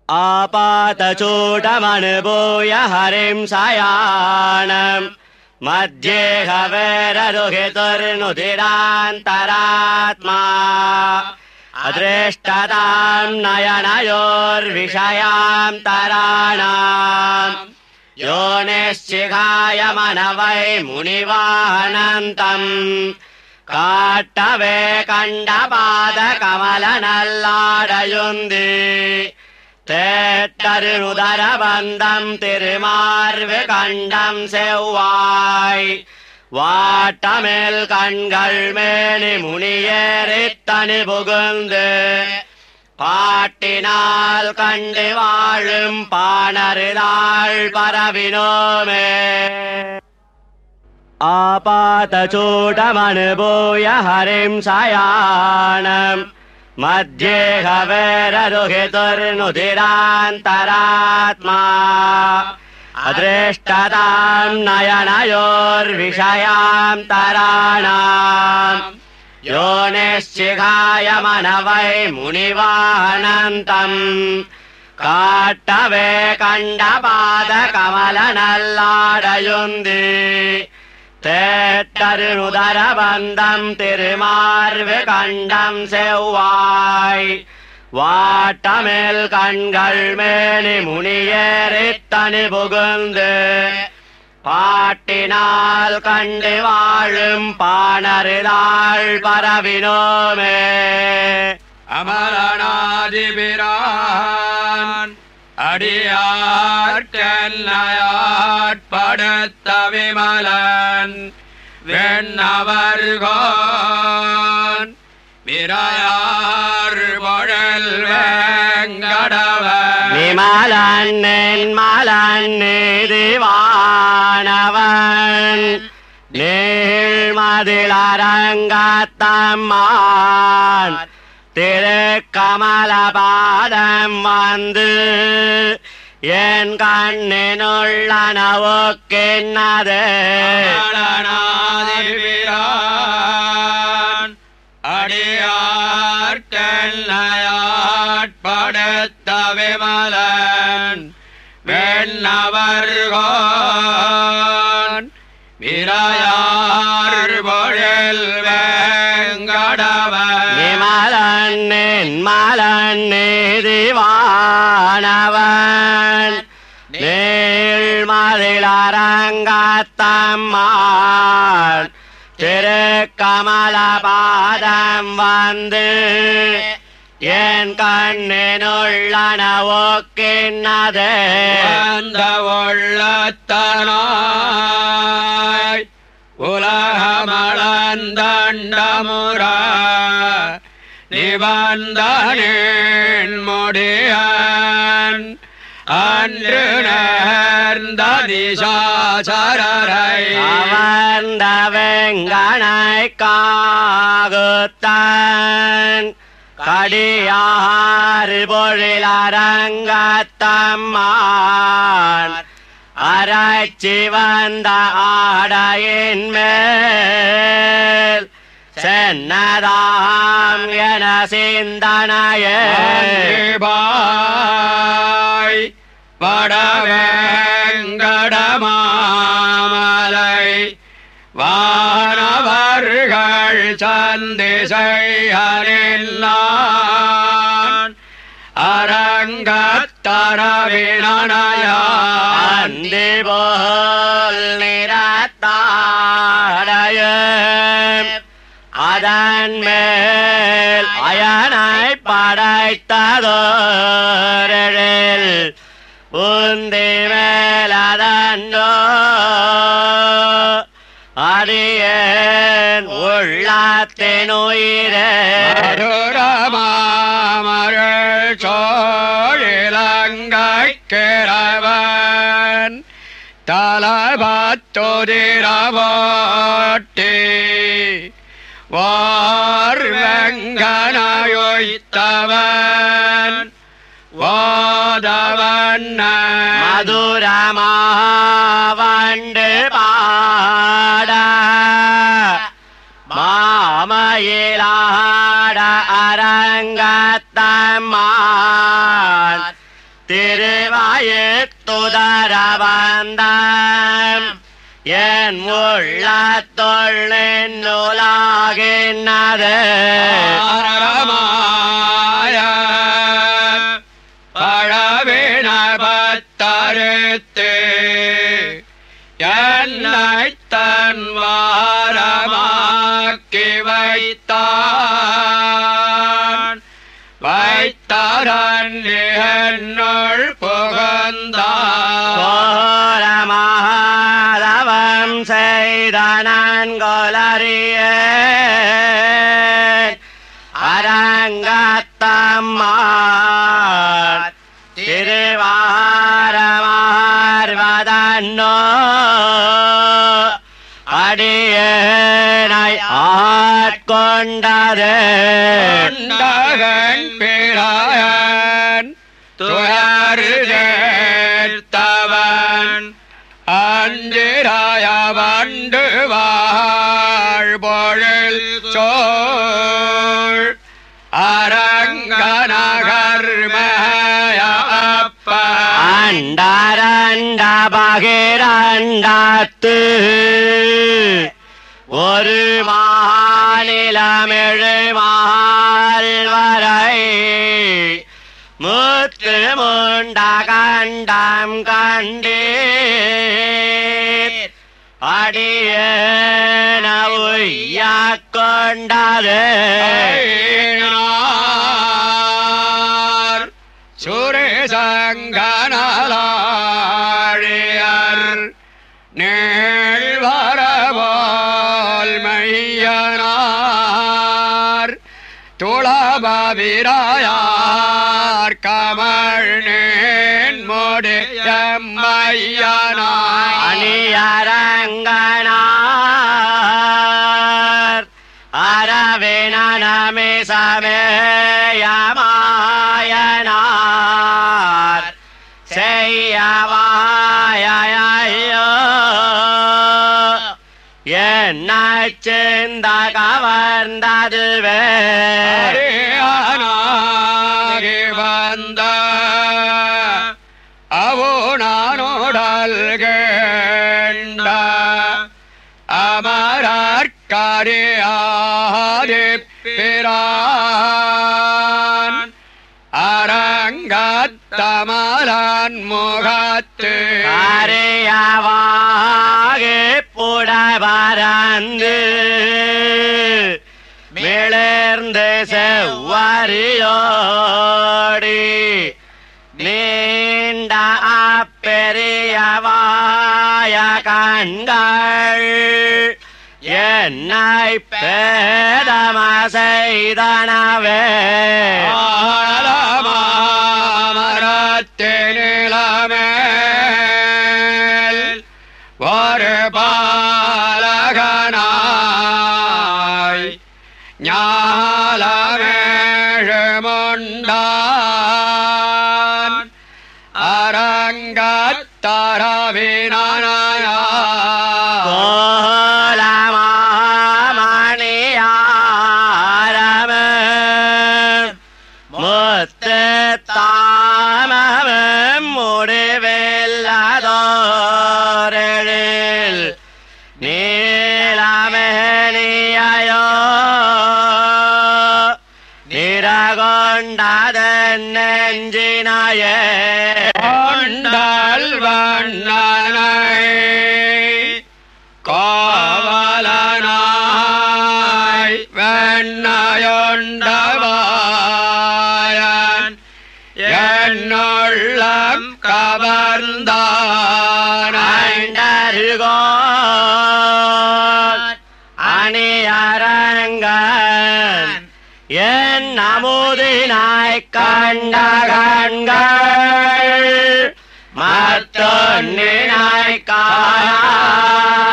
आपातचूटमनुभूय हरिं शयानम् मध्ये हवेररुहितुर्नुधिरान्तरात्मा अदृष्टतां नयनयोर्विषयां तराणाम् योनिश्चिखाय मनवै मुनिवाहनन्तम् काट्टवे कण्डपादकमलनल्लाडयुन्दि தேட்டருதரபந்தம் திருமார்வு கண்டம் செவ்வாய் வாட்டமேல் கண்கள் மேனி முனியேறித்தனி புகுந்து பாட்டினால் கண்டு வாழும் பாணருளாள் பரவினோமே ஆபாதச்சூடமனுபூய ஹரிம் சயானம் मध्ये हवेररुहितुर्नुधिरान्तरात्मा अदृष्टतां नयनयोर्विषयां तराणाम् योनिश्चिखाय मनवै मुनिवाहनन्तम् काट्टवे कण्डपादकमलनल्लाडयुन्दि தேட்டருதரபந்தம் திருமார்வு கண்டம் செவ்வாய் வாட்டமேல் கண்கள் மேனி முனியேறித்தனி புகுந்து பாட்டினால் கண்டு வாழும் பாணருளாள் பரவினோமே அமரநாதிபிரான் அடியார்க்கென்னையாட்படுத்த விமலன் வெண்ணவர்கோன் விரையார் பொழல் வேங்கடவன் விமலன் மலன் நீதிவானவன் நீள்மதிலரங்கத்தம்மான் திருக்கமலபாதம் வந்து என் கண்ணினுள்ள நவுக்கின்னது அடியார்க்கென்னையாட்படுத்த விமலன் வெண்ணவர்கோன் விரையார் பொழில் வேங்கடவன் விமலன் மலன் நீதிவானவன் நீள்மதிலரங்கத்தம்மான் திருக்கமலபாதம் வந்து என் கண்ணினுள்ள நவுக்கின்னது வந்த உள்ளத்தனாய் உலகமளந்தண்டமுற நிபந்தனின் முடியன் அன்று நேர்ந்த திசாசரரை அவந்த வெங்கனை காகுத்தன் கடியாறு பொழிலரங்கத்தம்மான் அரைச்சி வந்த ஆடையின் மேல் சென்னதாம் என சிந்தனையே படவேங்கடமாமலை வானவர்கள் சந்திசையனில்லான் அரங்கத்தரவினனையாண்டி போல் நிறத்தாடையும் அதன் மேல் அயனை படைத்ததோரில் உந்தி மேலதன்னோ அடியேன் உள்ளத்தின் உயிரே மதுரமாமருள் சோழிலங்கைக்கிறவன் தலபத்துதிரவோட்டி வார்வெங்கனையுய்த்தவன் வாதவண்ண மதுரமாவண்டு பாட மாமயிலாட அரங்கத்தம்மான் திருவாயுத்துதர வந்தான் என் உள்ளத்தொள்ளின் நூலாகின்னது ஆரமாய பழவின பத்தறுத்து என்னை தன் வாரமாக்கி வைத்தான் வைத்தரன் என்னுள் புகழ்ந்தான் கோரமாதவம் செய்த நன்கொலறிய அரங்கத்தம்மார் திருவாரமார்வதன்னோ அடியேனை ஆட்கொண்டது கொண்டகன் பிராயன் துயரு சேர்த்தவன் அஞ்சிராய வண்டு வாழ்பொழில் சோழ் அரங்கநகர்மய அப்ப அண்டரண்ட பகிரண்டத்து ஒரு மாநிலமிழு மால்வரை முத்து முண்ட கண்டம் கண்டீர் அடியேன உய்யக் கொண்டது சுரேசங்கனலாழியர் நேழ்வரவால் மையனார் துளபவிராயார் கமழ் நேன்முடியம்மையனார் அணியரங்கனார் அரவினமே சமயமாயனார் செய்யவாயோ என்னை சிந்த கவர்ந்ததுவே அரியானாகி வந்த அவுணானோடல் கேண்ட அமரர்க்கரியாதி பிரான் அரங்கத்தமலன் முகத்து கரையவாகி புடபரந்து மிளர்ந்து செவ்வரியோடி நீண்ட அப்பெரியவாய கண்கள் என்னை பேதம செய்தனவே மரத்தினிலமேல் ஒரு பாலகனாய் ஞாலமேழுமுண்டான் அரங்கத்தரவினாயா கோலமாமணியாரம முத்து தாமம் முடிவில்லதோரில் நீலமேனியோ நிறகொண்டதன் நெஞ்சினாயே கொண்டல் வண்ணனை காவலனாய் வெண்ணயொண்டவாயன் என்னுள்ளம் கவர்ந்தான் அணியரங்கன் என் அமுதினாய் கண்ட கண்கள் மத்தொன்னினாய் காண